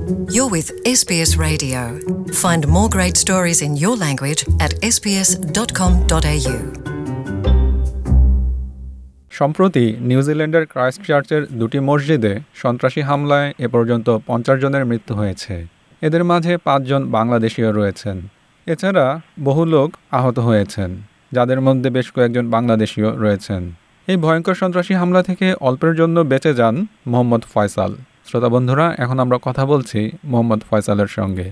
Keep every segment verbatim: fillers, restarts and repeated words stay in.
You're with S B S Radio. Find more great stories in your language at S B S dot com dot A U. সম্প্রতি নিউজিল্যান্ডের ক্রাইস্টচার্চের দুটি মসজিদে সন্ত্রাসী হামলায় এ পর্যন্ত পঞ্চাশ জনের মৃত্যু হয়েছে। এদের মাঝে পাঁচজন বাংলাদেশীয় রয়েছেন। এছাড়া বহু লোক আহত হয়েছেন, যাদের মধ্যে বেশ কয়েকজন বাংলাদেশীয় রয়েছেন। এই ভয়ঙ্কর সন্ত্রাসী হামলা থেকে অল্পের জন্য বেঁচে যান মোহাম্মদ ফয়সাল। শ্রোতা বন্ধুরা, এখন আমরা কথা বলছি মোহাম্মদ ফয়সালের সঙ্গে।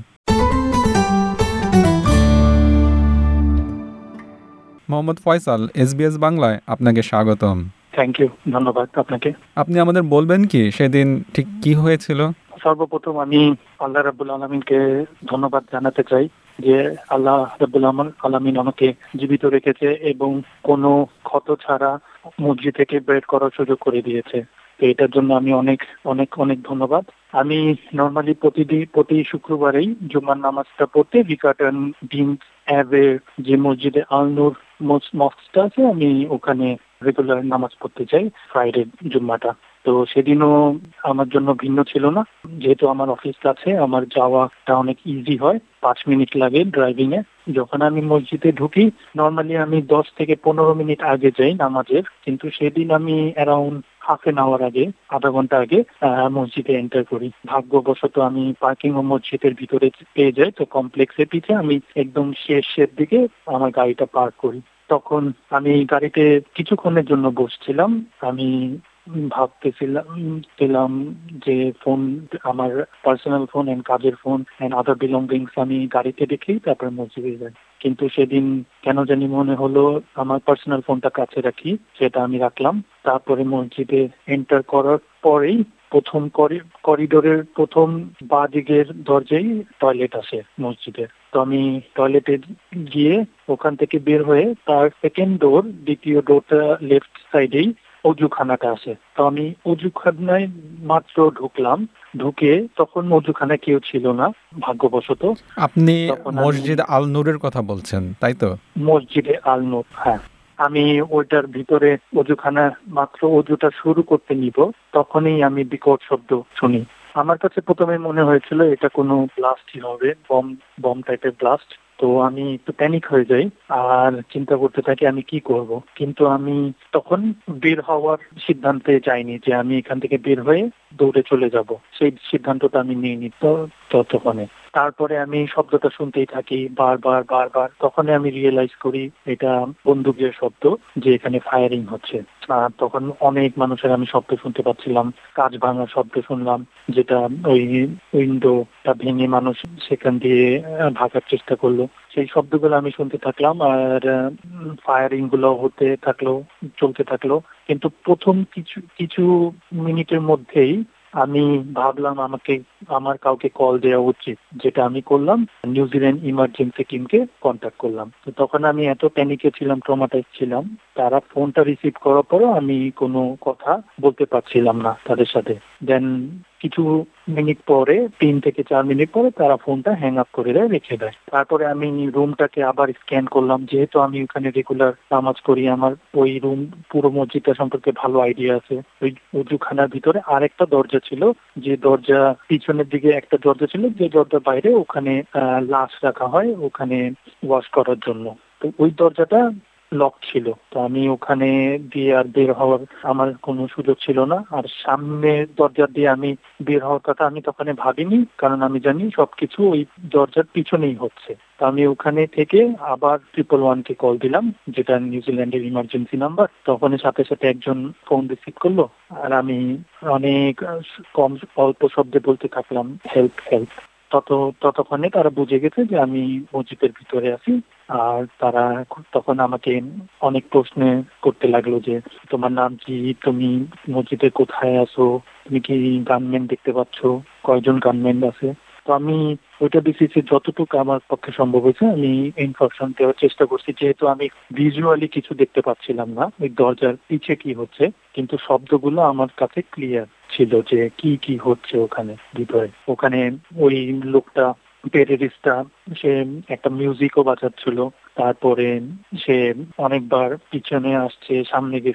Mohammad Faisal, S B S বাংলায় আপনাকে স্বাগতম। থ্যাংক ইউ, ধন্যবাদ আপনাকে। আপনি আমাদের বলবেন কি সেদিন ঠিক কি হয়েছিল? সর্বপ্রথম আমি আল্লাহ রাব্বুল আলামিনকে ধন্যবাদ জানাতে চাই যে আল্লাহ রাব্বুল আলামিন আমাকে জীবিত রেখেছে এবং কোনো ক্ষত ছাড়া মসজিদ থেকে বের করার সুযোগ করে দিয়েছে। তো এটার জন্য আমি অনেক অনেক অনেক ধন্যবাদ। আমি নর্মালি প্রতিদিন প্রতি শুক্রবারেই জুমার নামাজটা পড়তে ভিকাটন ডিন অ্যাবে যে মসজিদে আল নূর মসজিদটা আছে, আমি ওখানে রেগুলার নামাজ পড়তে চাই ফ্রাইডে জুম্মাটা। তো সেদিনও আমার জন্য ভিন্ন ছিল না, যেহেতু আমার অফিস কাছে, আমার যাওয়াটা অনেক ইজি হয়, পাঁচ মিনিট লাগে ড্রাইভিং এ। যখন আমি মসজিদে ঢুকি, নর্মালি আমি দশ থেকে পনেরো মিনিট আগে যাই নামাজের, কিন্তু সেদিন আমি অ্যারাউন্ড হাফ এন আওয়ার আগে, আধা ঘন্টা আগে মসজিদে এন্টার করি। ভাগ্যবশত আমি পার্কিং ও মসজিদের ভিতরে পেয়ে যাই, তো কমপ্লেক্সের পিছে আমি একদম শেষের দিকে আমার গাড়িটা পার্ক করি। তখন আমি গাড়িতে কিছুক্ষণের জন্য বসছিলাম। আমি ভাবতেছিলাম ছিলাম যে ফোন, আমার পার্সোনাল ফোন এন্ড কাজের ফোন এন্ড আদার বিলঙ্গিংস আমি গাড়িতে রেখেই তারপর মসজিদে যাই। কিন্তু সেদিন কেন জানি মনে হলো আমার পার্সোনাল ফোনটা কাছে রাখি, সেটা আমি রাখলাম। তারপরে মসজিদে এন্টার করার পরেই প্রথম করিডোরের প্রথম বাঁ দিকের দরজায় টয়লেট আছে মসজিদের। তো আমি টয়লেটে গিয়ে ওখান থেকে বের হয়ে তার সেকেন্ড ডোর, দ্বিতীয় ডোরটা লেফট সাইডেই অজুখানাটা আছে। তো আমি অজুখানায় মাত্র ঢুকলাম, ঢুকে তখন অজুখানায় কেউ ছিল না ভাগ্যবশত। আপনি মসজিদ আল নূরের কথা বলছেন, তাই তো? মসজিদে আল নূর, হ্যাঁ। আমি ওইটার ভিতরে অজুখানা মাত্র অজুটা শুরু করতে নিব, তখনই আমি বিকট শব্দ শুনি। আমার কাছে প্রথমে মনে হয়েছিল এটা কোনো ব্লাস্টই হবে, বম বম টাইপের ব্লাস্ট। তো আমি একটু প্যানিক হয়ে যাই আর চিন্তা করতে থাকি আমি কি করব। কিন্তু আমি তখন বের হওয়ার সিদ্ধান্তে যাইনি যে আমি এখান থেকে বের হয়ে দৌড়ে চলে যাব, সেই সিদ্ধান্তটা আমি নিইনি তো ততক্ষণে। তারপরে আমি শব্দটা শুনতেই থাকি বারবার বারবার। তখন আমি রিয়েলাইজ করি এটা বন্দুকের শব্দ, যে এখানে ফায়ারিং হচ্ছে। আর তখন অনেক মানুষের আমি শব্দ শুনতে পাচ্ছিলাম, কাঁচ ভাঙার শব্দ শুনলাম, যেটা ওই উইন্ডোটা ভেঙে মানুষ সেখান দিয়ে ভাগার চেষ্টা করলো। সেই শব্দগুলো আমি শুনতে থাকলাম আর ফায়ারিং গুলো হতে থাকলো, চলতে থাকলো। কিন্তু প্রথম কিছু কিছু মিনিটের মধ্যেই আমি ভাবলাম আমাকে আমার কাউকে কল দেওয়া উচিত, যেটা আমি করলাম। নিউজিল্যান্ড ইমার্জেন্সি টিমকে কন্ট্যাক্ট করলাম। তো তখন আমি এত প্যানিকে ছিলাম, ট্রমাটাইজ ছিলাম, তারা ফোনটা রিসিভ করার পরও আমি কোনো কথা বলতে পারছিলাম না তাদের সাথে। দেন কিছু মিনিট পরে, তিন থেকে চার মিনিট পরে তারা ফোনটা হ্যাং আপ করে দেয়, রেখে দেয়। তারপরে আমি রুমটাকে আবার স্ক্যান করলাম, যেহেতু আমি ওখানে রেগুলার নামাজ করি, আমার ওই রুম পুরো মসজিদটা সম্পর্কে ভালো আইডিয়া আছে। ওই উজুখানার ভিতরে আরেকটা দরজা ছিল, যে দরজা পিছনের দিকে একটা দরজা ছিল, যে দরজার বাইরে ওখানে লাশ রাখা হয় ওখানে ওয়াশ করার জন্য। তো ওই দরজাটা লক ছিল। তো আমি ওখানে দিয়ে আর বের হওয়ার আমার কোনো সুযোগ ছিল না। আর সামনের দরজা দিয়ে আমি বের হওয়ার কথা আমি তখন ভাবিনি, কারণ আমি জানি সবকিছু ওই দরজার পিছনেই হচ্ছে। তো আমি ওখানে থেকে আবার ট্রিপল ওয়ান কে কল দিলাম, যেটা নিউজিল্যান্ডের ইমার্জেন্সি নাম্বার। তখন সাথে সাথে একজন ফোন রিসিভ করলো আর আমি অনেক কম অল্প শব্দে বলতে থাকলাম হেল্প হেল্প। তত ততক্ষণে তারা বুঝে গেছে যে আমি মসজিদের ভিতরে আছি। আর তারা তখন আমাকে অনেক প্রশ্ন করতে লাগলো যে তোমার নাম কি, তুমি মসজিদে কোথায় আছো, তুমি কি গানম্যান দেখতে পাচ্ছ, কয়জন গানম্যান আছে। তো আমি ওইটা বেসিসে যতটুকু আমার পক্ষে সম্ভব হয়েছে আমি ইনফরমেশন দেওয়ার চেষ্টা করছি, যেহেতু আমি ভিজুয়ালি কিছু দেখতে পাচ্ছিলাম না ওই দরজার পিছে কি হচ্ছে, কিন্তু শব্দগুলো আমার কাছে ক্লিয়ার ছিল যে কি কি হচ্ছে ওখানে ভিতরে। ওখানে ওই লোকটা টেররিস্টটা সে একটা মিউজিকও বাজাচ্ছিল, তারপরে সে অনেকবার পিছনে আসছে, সামনে গেছে,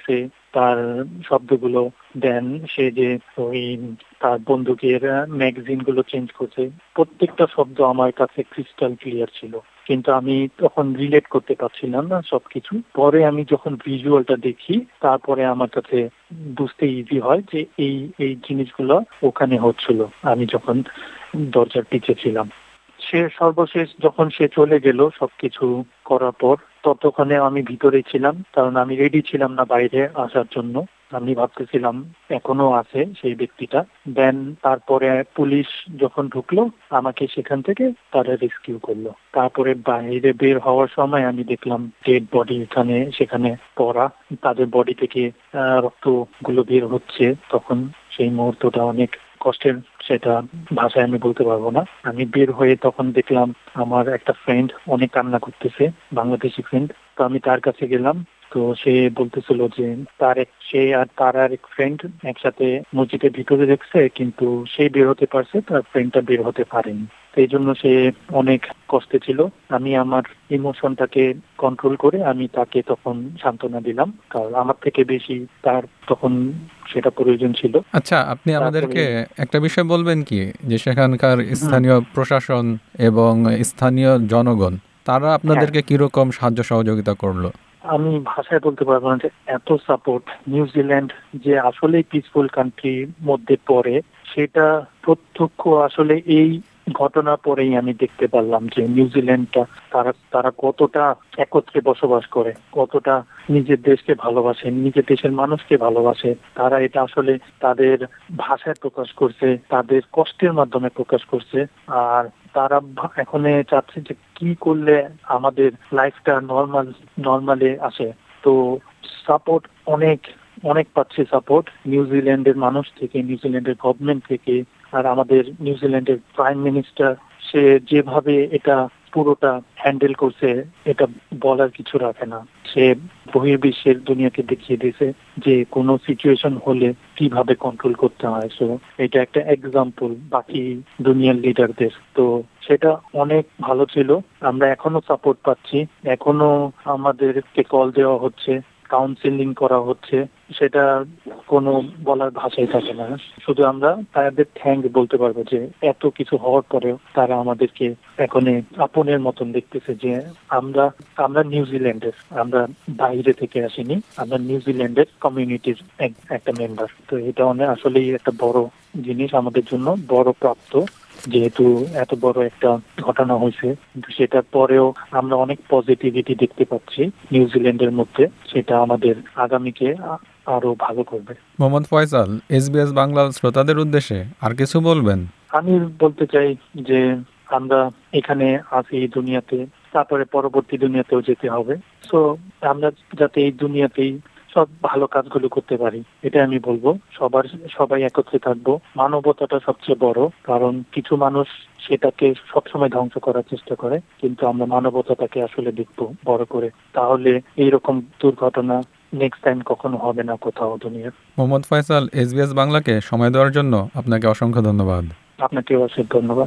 তার শব্দগুলো দেন, সে যে ওই তার বন্দুকের ম্যাগাজিন গুলো চেঞ্জ করছে, প্রত্যেকটা শব্দ আমার কাছে ক্রিস্টাল ক্লিয়ার ছিল, কিন্তু আমি তখন রিলেট করতে পারছিলাম না সবকিছু। পরে আমি যখন ভিজুয়ালটা দেখি, তারপরে আমার কাছে বুঝতে ইজি হয় যে এই এই জিনিসগুলো ওখানে হচ্ছিল আমি যখন দরজার পিছে ছিলাম। সে সর্বশেষ যখন সে চলে গেল সবকিছু করার পর, ততক্ষণে আমি ভিতরে ছিলাম, কারণ আমি রেডি ছিলাম না বাইরে আসার জন্য। আমি ভাবতেছিলাম এখনো আছে সেই ব্যক্তিটা। দেন তারপরে পুলিশ যখন ঢুকলো, আমাকে সেখান থেকে তারা রেস্কিউ করলো। তারপরে বাইরে বের হওয়ার সময় আমি দেখলাম ডেড বডি এখানে সেখানে পড়া, তাদের বডি থেকে রক্তগুলো বের হচ্ছে। তখন সেই মুহূর্তটা অনেক কষ্টের, সেটা ভাষায় আমি বলতে পারবো না। আমি বের হয়ে তখন দেখলাম আমার একটা ফ্রেন্ড অনেক কান্না করতেছে, বাংলাদেশি ফ্রেন্ড। তো আমি তার কাছে গেলাম, তো সে বলতেছিল যে তার এক সে আর তার আর এক ফ্রেন্ড একসাথে মসজিদের ভিতরে দেখছে, কিন্তু সে বের হতে পারছে, তার ফ্রেন্ডটা বের হতে পারেনি। এই জন্য সে অনেক কষ্টে ছিল। আমি আমার ইমোশনটাকে কন্ট্রোল করে আমি তাকে তখন সান্ত্বনা দিলাম, কারণ আমার থেকে বেশি তার তখন সেটা প্রয়োজন ছিল। আচ্ছা, আপনি আমাদেরকে একটা বিষয় বলবেন কি, যে সেখানকার স্থানীয় প্রশাসন এবং স্থানীয় জনগণ তারা আপনাদেরকে কিরকম সাহায্য সহযোগিতা করলো? আমি ভাষায় বলতে পারবো না যে এত সাপোর্ট। নিউজিল্যান্ড যে আসলে পিসফুল কান্ট্রির মধ্যে পড়ে, সেটা প্রত্যক্ষ আসলে এই ঘটনার পরেই আমি দেখতে পারলাম যে নিউজিল্যান্ডটা তারা তারা কতটা একত্রে বসবাস করে, কতটা নিজের দেশকে ভালোবাসে, নিজের দেশের মানুষকে ভালোবাসে। তারা এটা আসলে তাদের ভাষায় প্রকাশ করছে, তাদের কষ্টের মাধ্যমে প্রকাশ করছে। আর তারা এখন চাচ্ছে যে কি করলে আমাদের লাইফটা নর্মাল নর্মালে আসে। তো সাপোর্ট অনেক অনেক পাচ্ছে সাপোর্ট নিউজিল্যান্ডের মানুষ থেকে, নিউজিল্যান্ডের গভর্নমেন্ট থেকে। আর আমাদের নিউজিল্যান্ডের প্রাইম মিনিস্টার, সে যেভাবে এটা পুরোটা হ্যান্ডেল করছে এটা বলার কিছু রাখে না। সে বহির্বিশ্বের দুনিয়াকে দেখিয়ে দিয়েছে যে কোনো সিচুয়েশন হলে কিভাবে কন্ট্রোল করতে হয়। সো এটা একটা এক্সাম্পল বাকি দুনিয়ার লিডারদের। তো সেটা অনেক ভালো ছিল। আমরা এখনো সাপোর্ট পাচ্ছি, এখনো আমাদেরকে কল দেওয়া হচ্ছে, কাউন্সিলিং করা হচ্ছে। সেটা কোনো বলার ভাষাই থাকে না। শুধু আমরা তাদের থ্যাঙ্ক বলতে পারবো যে এত কিছু হওয়ার পরেও তারা আমাদেরকে এখন আপনের মতন দেখতেছে, যে আমরা আমরা নিউজিল্যান্ডের, আমরা বাইরে থেকে আসিনি, আমরা নিউজিল্যান্ডের কমিউনিটির একটা মেম্বার। তো এটা অনেক আসলেই একটা বড় জিনিস আমাদের জন্য, বড় প্রাপ্ত। যেহেতু এত বড় একটা ঘটনা হয়েছে, কিন্তু সেটার পরেও আমরা অনেক পজিটিভিটি দেখতে পাচ্ছি নিউজিল্যান্ডের মধ্যে। সেটা আমাদের আগামীকে আরো ভালো করবে। মোহাম্মদ ফয়সাল, এসবিএস বাংলা শ্রোতাদের উদ্দেশ্যে আর কিছু বলবেন? আমি বলতে চাই যে আমরা এখানে আছি দুনিয়াতে, তারপরে পরবর্তী দুনিয়াতেও যেতে হবে। সো আমরা যাতে এই দুনিয়াতেই সব ভালো কাজগুলো করতে পারি, এটা আমি বলবো। সবার সবাই একত্রে থাকবো। মানবতাটা সবচেয়ে বড়, কারণ কিছু মানুষ সেটাকে সবসময় ধ্বংস করার চেষ্টা করে, কিন্তু আমরা মানবতাটাকে আসলে দেখবো বড় করে। তাহলে এইরকম দুর্ঘটনা নেক্সট টাইম কখনো হবে না কোথাও দুনিয়ার। মোহাম্মদ ফয়সাল, এসবিএস বাংলাকে সময় দেওয়ার জন্য আপনাকে অসংখ্য ধন্যবাদ। আপনাকে অসংখ্য ধন্যবাদ।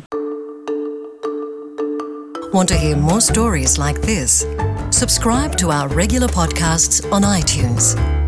Want to hear more stories like this? Subscribe to our regular podcasts on iTunes.